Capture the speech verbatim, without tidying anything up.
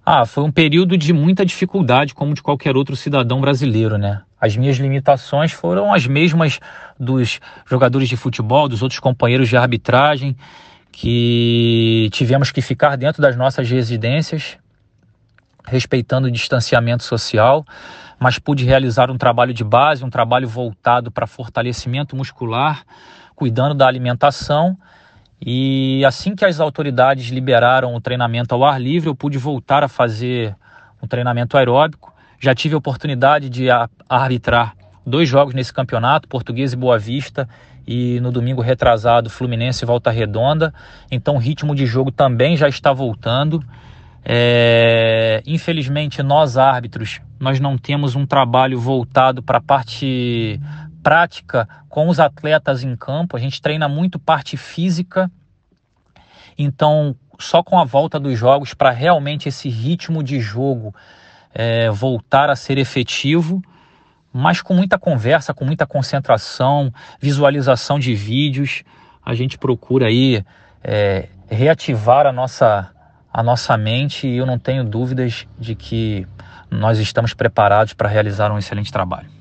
Ah, foi um período de muita dificuldade, como de qualquer outro cidadão brasileiro, né? As minhas limitações foram as mesmas dos jogadores de futebol, dos outros companheiros de arbitragem, que tivemos que ficar dentro das nossas residências, respeitando o distanciamento social, mas pude realizar um trabalho de base, um trabalho voltado para fortalecimento muscular, cuidando da alimentação. E assim que as autoridades liberaram o treinamento ao ar livre, eu pude voltar a fazer um treinamento aeróbico. Já tive a oportunidade de a- arbitrar dois jogos nesse campeonato, Portuguesa e Boa Vista, e no domingo retrasado, Fluminense e Volta Redonda. Então o ritmo de jogo também já está voltando. É, infelizmente, nós árbitros, nós não temos um trabalho voltado para a parte prática com os atletas em campo. A gente treina muito parte física, então só com a volta dos jogos para realmente esse ritmo de jogo é, voltar a ser efetivo, mas com muita conversa, com muita concentração, visualização de vídeos, a gente procura aí é, reativar a nossa, a nossa mente, e eu não tenho dúvidas de que nós estamos preparados para realizar um excelente trabalho.